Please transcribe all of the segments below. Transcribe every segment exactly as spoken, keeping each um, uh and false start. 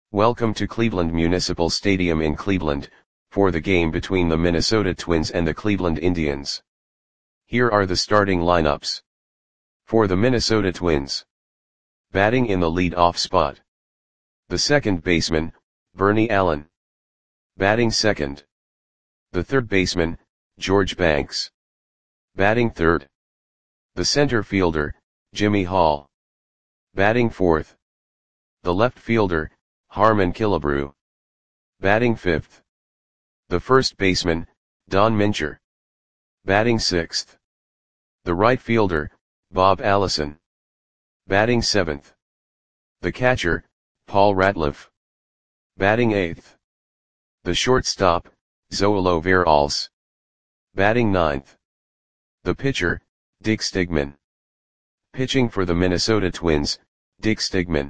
Welcome to Cleveland Municipal Stadium in Cleveland, for the game between the Minnesota Twins and the Cleveland Indians. Here are the starting lineups. For the Minnesota Twins. Batting in the lead-off spot. The second baseman, Bernie Allen. Batting second. The third baseman, George Banks. Batting third. The center fielder, Jimmy Hall. Batting fourth. The left fielder, Harmon Killebrew. Batting fifth. The first baseman, Don Mincher. Batting sixth. The right fielder, Bob Allison. Batting seventh. The catcher, Paul Ratliff. Batting eighth. The shortstop, Zoilo Veralce. Batting ninth. The pitcher, Dick Stigman. Pitching for the Minnesota Twins, Dick Stigman.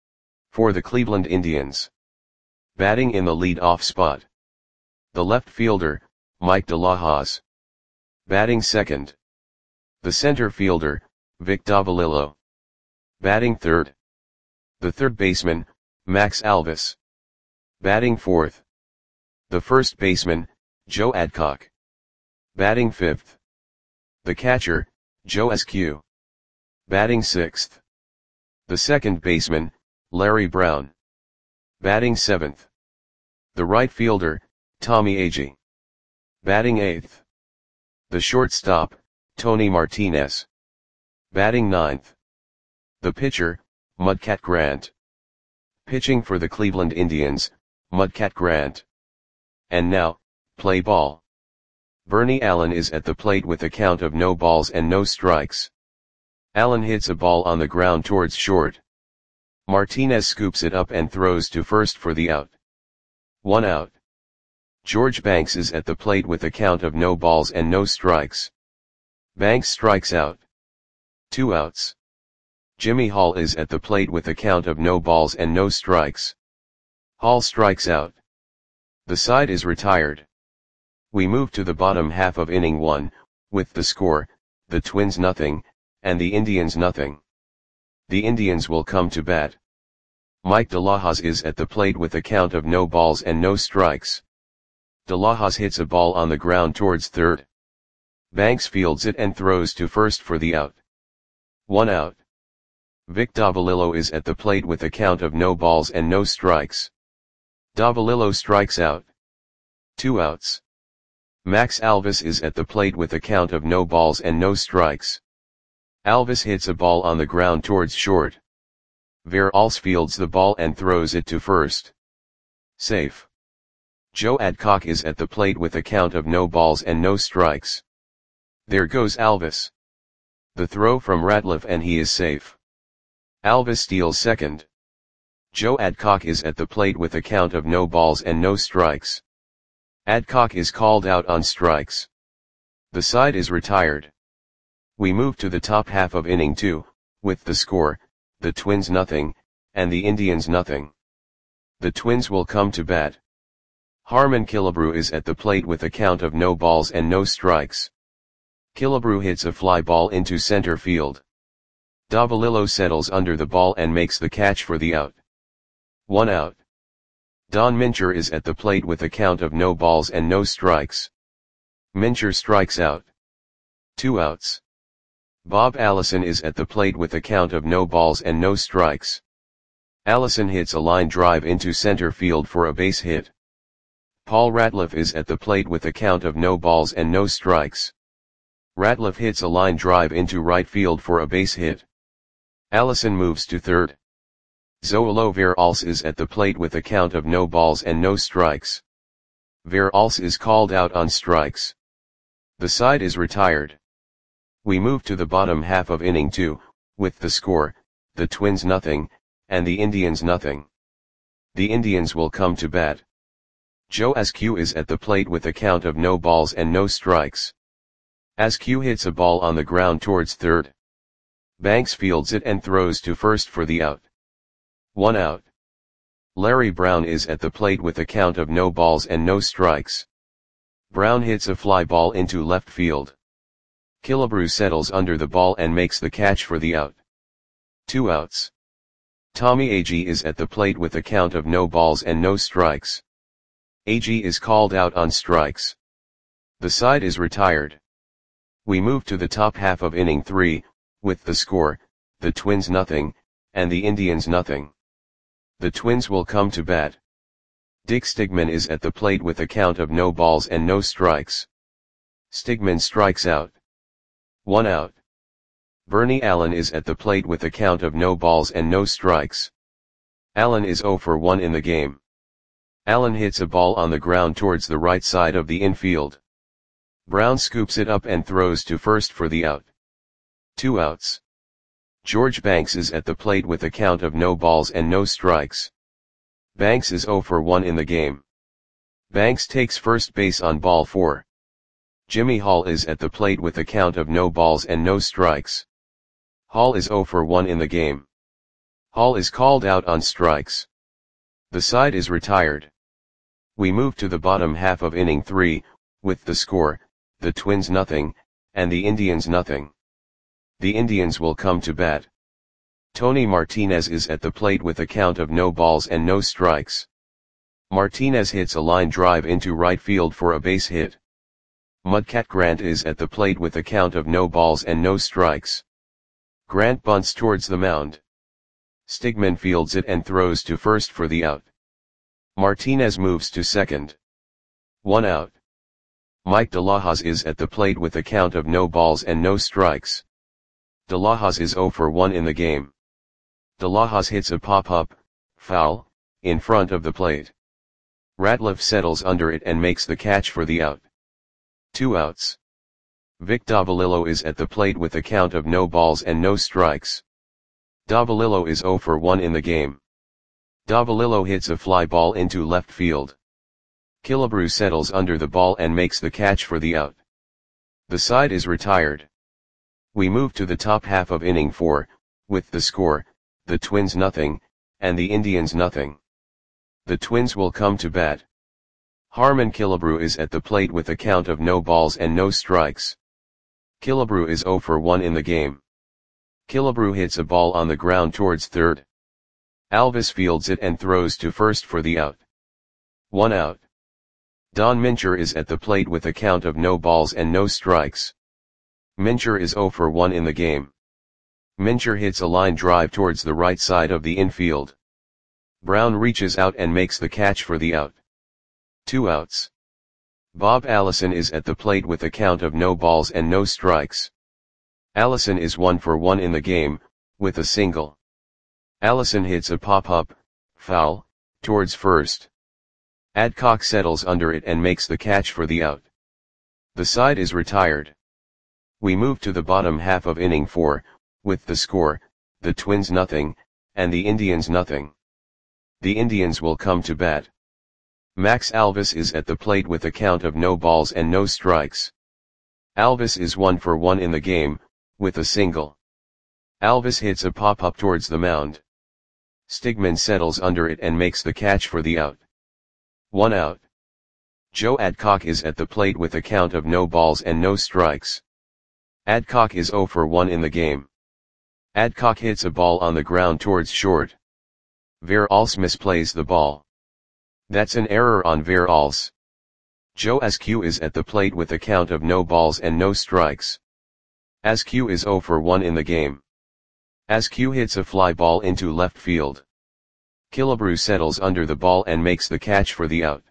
For the Cleveland Indians. Batting in the lead-off spot. The left fielder, Mike DeLahoz. Batting second. The center fielder, Vic Davalillo. Batting third. The third baseman, Max Alvis. Batting fourth. The first baseman, Joe Adcock. Batting fifth. The catcher, Joe Eskew. Batting sixth. The second baseman, Larry Brown. Batting seventh. The right fielder, Tommy Agee. Batting eighth. The shortstop, Tony Martinez. Batting ninth. The pitcher, Mudcat Grant. Pitching for the Cleveland Indians, Mudcat Grant. And now, play ball. Bernie Allen is at the plate with a count of no balls and no strikes. Allen hits a ball on the ground towards short. Martinez scoops it up and throws to first for the out. One out. George Banks is at the plate with a count of no balls and no strikes. Banks strikes out. Two outs. Jimmy Hall is at the plate with a count of no balls and no strikes. Hall strikes out. The side is retired. We move to the bottom half of inning one, with the score, the Twins nothing, and the Indians nothing. The Indians will come to bat. Mike DeLahoz is at the plate with a count of no balls and no strikes. DeLahoz hits a ball on the ground towards third. Banks fields it and throws to first for the out. One out. Vic Davalillo is at the plate with a count of no balls and no strikes. Davalillo strikes out. Two outs. Max Alvis is at the plate with a count of no balls and no strikes. Alvis hits a ball on the ground towards short. Veralce fields the ball and throws it to first. Safe. Joe Adcock is at the plate with a count of no balls and no strikes. There goes Alvis. The throw from Ratliff and he is safe. Alvis steals second. Joe Adcock is at the plate with a count of no balls and no strikes. Adcock is called out on strikes. The side is retired. We move to the top half of inning two, with the score, the Twins nothing, and the Indians nothing. The Twins will come to bat. Harmon Killebrew is at the plate with a count of no balls and no strikes. Killebrew hits a fly ball into center field. Davalillo settles under the ball and makes the catch for the out. One out. Don Mincher is at the plate with a count of no balls and no strikes. Mincher strikes out. Two outs. Bob Allison is at the plate with a count of no balls and no strikes. Allison hits a line drive into center field for a base hit. Paul Ratliff is at the plate with a count of no balls and no strikes. Ratliff hits a line drive into right field for a base hit. Allison moves to third. Zoilo Veralce is at the plate with a count of no balls and no strikes. Veralce is called out on strikes. The side is retired. We move to the bottom half of inning two, with the score, the Twins nothing, and the Indians nothing. The Indians will come to bat. Joe Eskew is at the plate with a count of no balls and no strikes. Eskew hits a ball on the ground towards third. Banks fields it and throws to first for the out. One out. Larry Brown is at the plate with a count of no balls and no strikes. Brown hits a fly ball into left field. Killebrew settles under the ball and makes the catch for the out. Two outs. Tommy Agee is at the plate with a count of no balls and no strikes. Agee is called out on strikes. The side is retired. We move to the top half of inning three, with the score, the Twins nothing, and the Indians nothing. The Twins will come to bat. Dick Stigman is at the plate with a count of no balls and no strikes. Stigman strikes out. One out. Bernie Allen is at the plate with a count of no balls and no strikes. Allen is oh for one in the game. Allen hits a ball on the ground towards the right side of the infield. Brown scoops it up and throws to first for the out. Two outs. George Banks is at the plate with a count of no balls and no strikes. Banks is oh for one in the game. Banks takes first base on ball four. Jimmy Hall is at the plate with a count of no balls and no strikes. Hall is oh for one in the game. Hall is called out on strikes. The side is retired. We move to the bottom half of inning three, with the score, the Twins nothing, and the Indians nothing. The Indians will come to bat. Tony Martinez is at the plate with a count of no balls and no strikes. Martinez hits a line drive into right field for a base hit. Mudcat Grant is at the plate with a count of no balls and no strikes. Grant bunts towards the mound. Stigman fields it and throws to first for the out. Martinez moves to second. One out. Mike DeLahoz is at the plate with a count of no balls and no strikes. DeLahoz is oh for one in the game. DeLahoz hits a pop-up, foul, in front of the plate. Ratliff settles under it and makes the catch for the out. Two outs. Vic Davalillo is at the plate with a count of no balls and no strikes. Davalillo is oh for one in the game. Davalillo hits a fly ball into left field. Killebrew settles under the ball and makes the catch for the out. The side is retired. We move to the top half of inning four, with the score, the Twins nothing, and the Indians nothing. The Twins will come to bat. Harmon Killebrew is at the plate with a count of no balls and no strikes. Killebrew is oh for one in the game. Killebrew hits a ball on the ground towards third. Alvis fields it and throws to first for the out. One out. Don Mincher is at the plate with a count of no balls and no strikes. Mincher is oh for one in the game. Mincher hits a line drive towards the right side of the infield. Brown reaches out and makes the catch for the out. Two outs. Bob Allison is at the plate with a count of no balls and no strikes. Allison is one for one in the game, with a single. Allison hits a pop-up, foul, towards first. Adcock settles under it and makes the catch for the out. The side is retired. We move to the bottom half of inning four, with the score, the Twins nothing, and the Indians nothing. The Indians will come to bat. Max Alvis is at the plate with a count of no balls and no strikes. Alvis is one for one in the game, with a single. Alvis hits a pop-up towards the mound. Stigman settles under it and makes the catch for the out. One out. Joe Adcock is at the plate with a count of no balls and no strikes. Adcock is oh for one in the game. Adcock hits a ball on the ground towards short. Veralce misplays the ball. That's an error on Veralce. Joe Askew is at the plate with a count of no balls and no strikes. Askew is oh for one in the game. Askew hits a fly ball into left field. Killebrew settles under the ball and makes the catch for the out.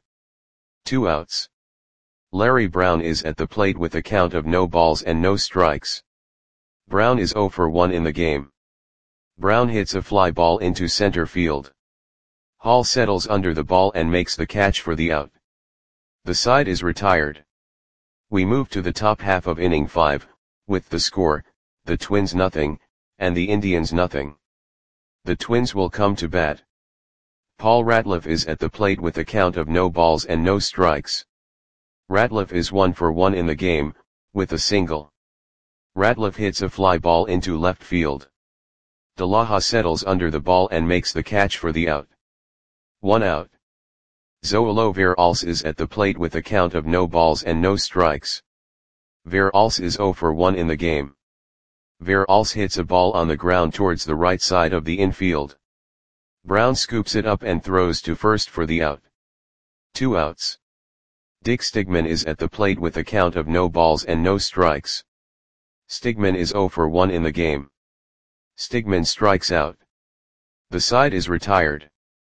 Two outs. Larry Brown is at the plate with a count of no balls and no strikes. Brown is oh for one in the game. Brown hits a fly ball into center field. Hall settles under the ball and makes the catch for the out. The side is retired. We move to the top half of inning five, with the score, the Twins nothing, and the Indians nothing. The Twins will come to bat. Paul Ratliff is at the plate with a count of no balls and no strikes. Ratliff is one for one in the game, with a single. Ratliff hits a fly ball into left field. DeLahoz settles under the ball and makes the catch for the out. One out. Zoilo Veralce is at the plate with a count of no balls and no strikes. Veralce is oh for one in the game. Veralce hits a ball on the ground towards the right side of the infield. Brown scoops it up and throws to first for the out. Two outs. Dick Stigman is at the plate with a count of no balls and no strikes. Stigman is oh for one in the game. Stigman strikes out. The side is retired.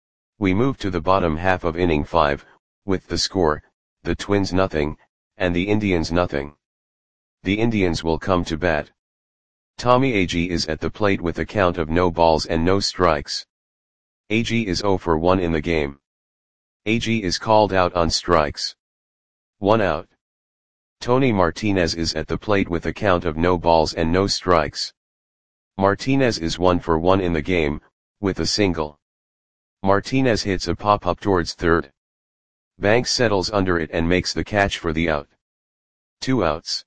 We move to the bottom half of inning five, with the score, the Twins nothing, and the Indians nothing. The Indians will come to bat. Tommy Agee is at the plate with a count of no balls and no strikes. Agee is oh for one in the game. Agee is called out on strikes. One out. Tony Martinez is at the plate with a count of no balls and no strikes. Martinez is one for one in the game, with a single. Martinez hits a pop-up towards third. Banks settles under it and makes the catch for the out. Two outs.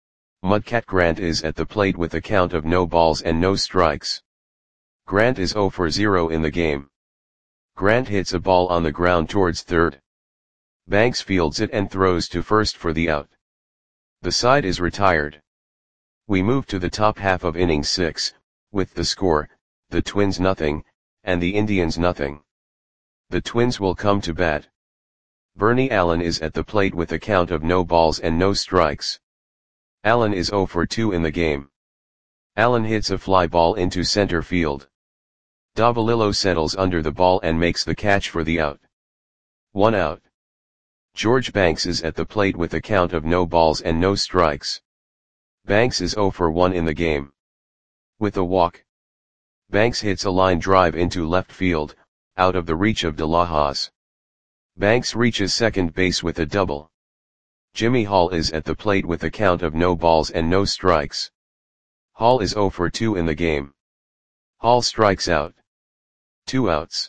Mudcat Grant is at the plate with a count of no balls and no strikes. Grant is oh for zero in the game. Grant hits a ball on the ground towards third. Banks fields it and throws to first for the out. The side is retired. We move to the top half of inning six, with the score, the Twins nothing, and the Indians nothing. The Twins will come to bat. Bernie Allen is at the plate with a count of no balls and no strikes. Allen is oh for two in the game. Allen hits a fly ball into center field. Davalillo settles under the ball and makes the catch for the out. One out. George Banks is at the plate with a count of no balls and no strikes. Banks is oh for one in the game. With a walk. Banks hits a line drive into left field, out of the reach of De La Hoz. Banks reaches second base with a double. Jimmy Hall is at the plate with a count of no balls and no strikes. Hall is oh for two in the game. Hall strikes out. Two outs.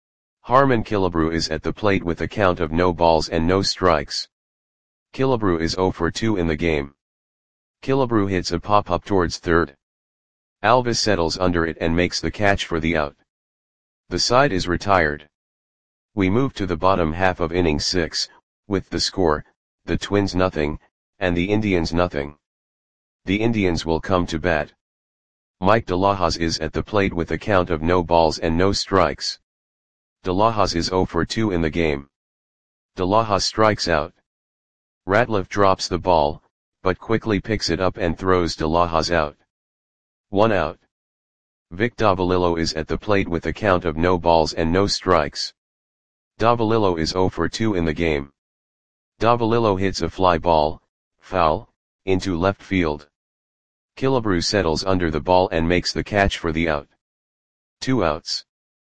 Harmon Killebrew is at the plate with a count of no balls and no strikes. Killebrew is oh for two in the game. Killebrew hits a pop-up towards third. Alvis settles under it and makes the catch for the out. The side is retired. We move to the bottom half of inning six, with the score, the Twins nothing, and the Indians nothing. The Indians will come to bat. Mike De La Hoz is at the plate with a count of no balls and no strikes. De La Hoz is oh for two in the game. De La Hoz strikes out. Ratliff drops the ball, but quickly picks it up and throws De La Hoz out. One out. Vic Davalillo is at the plate with a count of no balls and no strikes. Davalillo is oh for two in the game. Davalillo hits a fly ball, foul, into left field. Killebrew settles under the ball and makes the catch for the out. Two outs.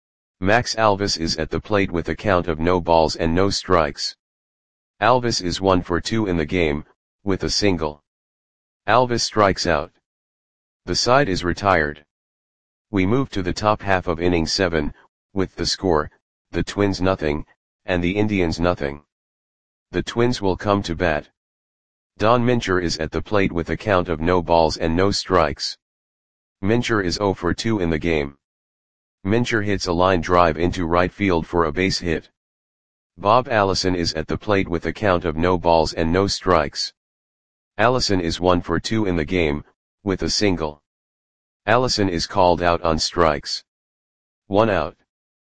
Max Alvis is at the plate with a count of no balls and no strikes. Alvis is one for two in the game, with a single. Alvis strikes out. The side is retired. We move to the top half of inning seven, with the score, the Twins nothing, and the Indians nothing. The Twins will come to bat. Don Mincher is at the plate with a count of no balls and no strikes. Mincher is oh for two in the game. Mincher hits a line drive into right field for a base hit. Bob Allison is at the plate with a count of no balls and no strikes. Allison is one for two in the game, with a single. Allison is called out on strikes. One out.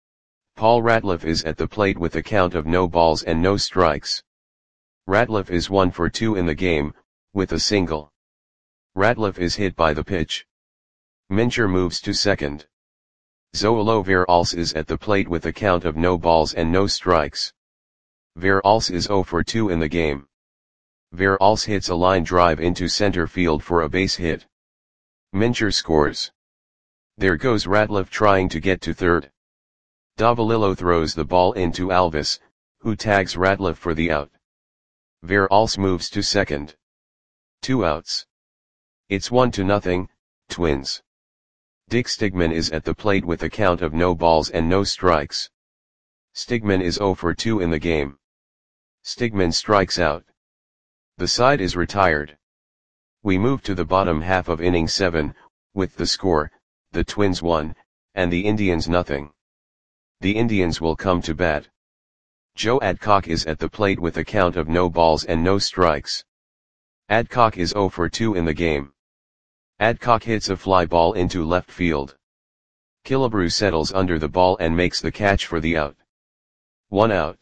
Paul Ratliff is at the plate with a count of no balls and no strikes. Ratliff is one for two in the game, with a single. Ratliff is hit by the pitch. Mincher moves to second. Zoilo Veralce is at the plate with a count of no balls and no strikes. Veralce is oh for two in the game. Veralce hits a line drive into center field for a base hit. Mincher scores. There goes Ratliff trying to get to third. Davalillo throws the ball into Alvis, who tags Ratliff for the out. Veralce moves to second. Two outs. It's one to nothing, Twins. Dick Stigman is at the plate with a count of no balls and no strikes. Stigman is oh for two in the game. Stigman strikes out. The side is retired. We move to the bottom half of inning seven, with the score, the Twins one, and the Indians nothing. The Indians will come to bat. Joe Adcock is at the plate with a count of no balls and no strikes. Adcock is oh for two in the game. Adcock hits a fly ball into left field. Killebrew settles under the ball and makes the catch for the out. One out.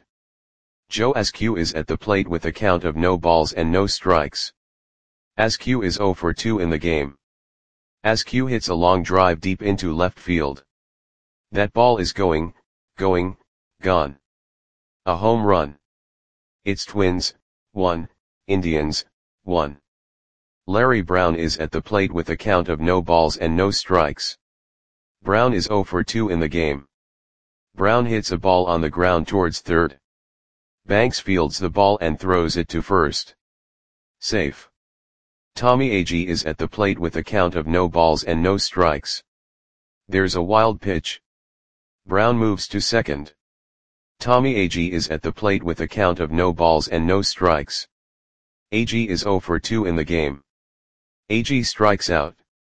Joe Askew is at the plate with a count of no balls and no strikes. Askew is zero for two in the game. Askew hits a long drive deep into left field. That ball is going, going, gone. A home run. It's Twins, one, Indians, one. Larry Brown is at the plate with a count of no balls and no strikes. Brown is zero for two in the game. Brown hits a ball on the ground towards third. Banks fields the ball and throws it to first. Safe. Tommy Agee is at the plate with a count of no balls and no strikes. There's a wild pitch. Brown moves to second. Tommy Agee is at the plate with a count of no balls and no strikes. Agee is zero for two in the game. Agee strikes out.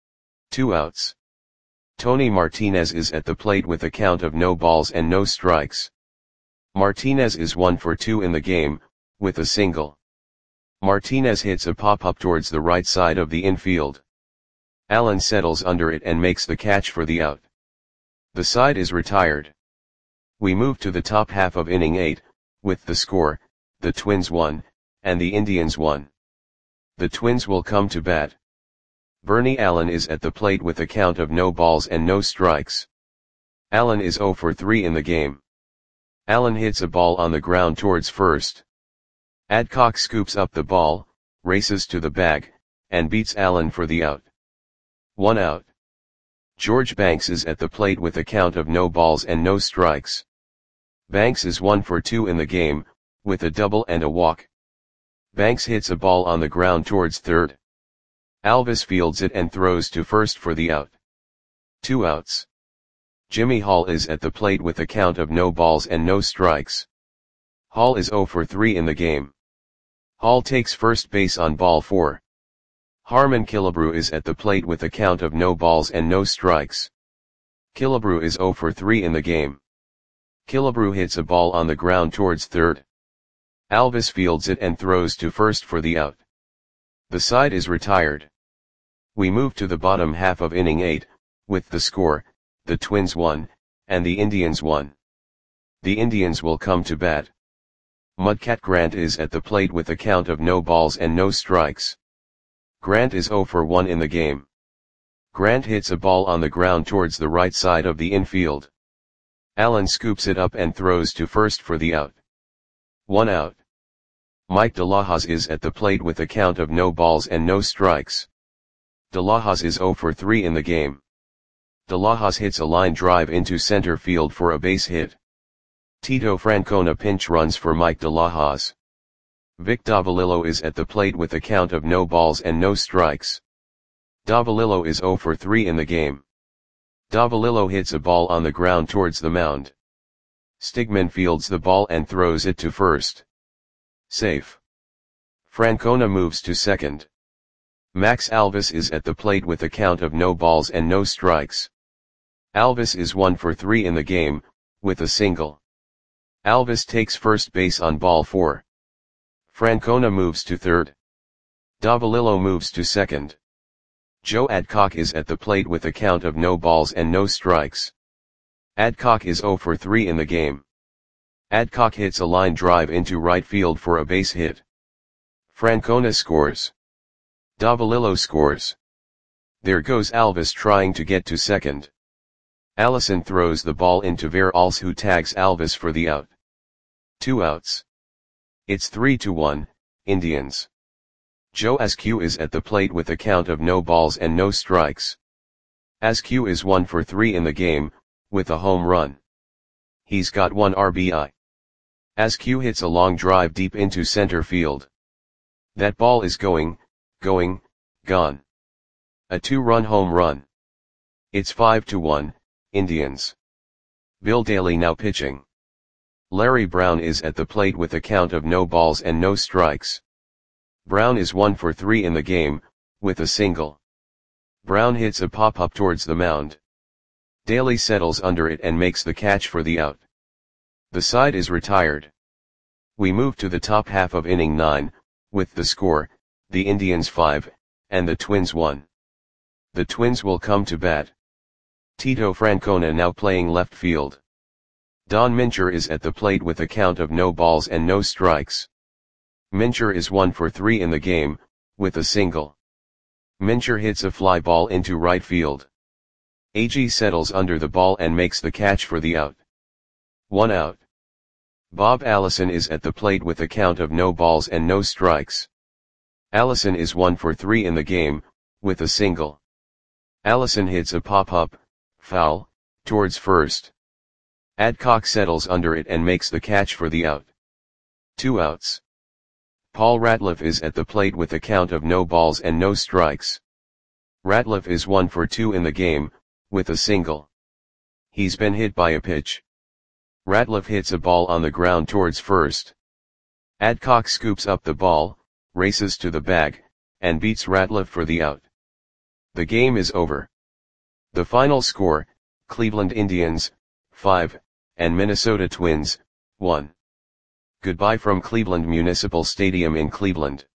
Two outs. Tony Martinez is at the plate with a count of no balls and no strikes. Martinez is one for two in the game, with a single. Martinez hits a pop-up towards the right side of the infield. Allen settles under it and makes the catch for the out. The side is retired. We move to the top half of inning eight, with the score, the Twins won, and the Indians won. The Twins will come to bat. Bernie Allen is at the plate with a count of no balls and no strikes. Allen is zero for three in the game. Allen hits a ball on the ground towards first. Adcock scoops up the ball, races to the bag, and beats Allen for the out. One out. George Banks is at the plate with a count of no balls and no strikes. Banks is one for two in the game, with a double and a walk. Banks hits a ball on the ground towards third. Alvis fields it and throws to first for the out. Two outs. Jimmy Hall is at the plate with a count of no balls and no strikes. Hall is zero for three in the game. Hall takes first base on ball four. Harmon Killebrew is at the plate with a count of no balls and no strikes. Killebrew is zero for three in the game. Killebrew hits a ball on the ground towards third. Alvis fields it and throws to first for the out. The side is retired. We move to the bottom half of inning eight, with the score, the Twins won, and the Indians won. The Indians will come to bat. Mudcat Grant is at the plate with a count of no balls and no strikes. Grant is zero for one in the game. Grant hits a ball on the ground towards the right side of the infield. Allen scoops it up and throws to first for the out. One out. Mike DeLahoz is at the plate with a count of no balls and no strikes. DeLahoz is zero for three in the game. DeLahoz hits a line drive into center field for a base hit. Tito Francona pinch runs for Mike DeLahoz. Vic Davalillo is at the plate with a count of no balls and no strikes. Davalillo is zero for three in the game. Davalillo hits a ball on the ground towards the mound. Stigman fields the ball and throws it to first. Safe. Francona moves to second. Max Alvis is at the plate with a count of no balls and no strikes. Alvis is one for three in the game, with a single. Alvis takes first base on ball four. Francona moves to third. Davalillo moves to second. Joe Adcock is at the plate with a count of no balls and no strikes. Adcock is zero for three in the game. Adcock hits a line drive into right field for a base hit. Francona scores. Davalillo scores. There goes Alvis trying to get to second. Allison throws the ball into Veralls, who tags Alvis for the out. Two outs. It's three to one, Indians. Joe Askew is at the plate with a count of no balls and no strikes. Askew is one for three in the game, with a home run. He's got one R B I. Askew hits a long drive deep into center field. That ball is going, going, gone. A two-run home run. It's five to one, Indians. Bill Daly now pitching. Larry Brown is at the plate with a count of no balls and no strikes. Brown is one for three in the game, with a single. Brown hits a pop-up towards the mound. Daly settles under it and makes the catch for the out. The side is retired. We move to the top half of inning nine, with the score, the Indians five, and the Twins one. The Twins will come to bat. Tito Francona now playing left field. Don Mincher is at the plate with a count of no balls and no strikes. Mincher is one for three in the game, with a single. Mincher hits a fly ball into right field. Agee settles under the ball and makes the catch for the out. One out. Bob Allison is at the plate with a count of no balls and no strikes. Allison is one for three in the game, with a single. Allison hits a pop-up, foul, towards first. Adcock settles under it and makes the catch for the out. Two outs. Paul Ratliff is at the plate with a count of no balls and no strikes. Ratliff is one for two in the game, with a single. He's been hit by a pitch. Ratliff hits a ball on the ground towards first. Adcock scoops up the ball, races to the bag, and beats Ratliff for the out. The game is over. The final score, Cleveland Indians, five, and Minnesota Twins, one. Goodbye from Cleveland Municipal Stadium in Cleveland.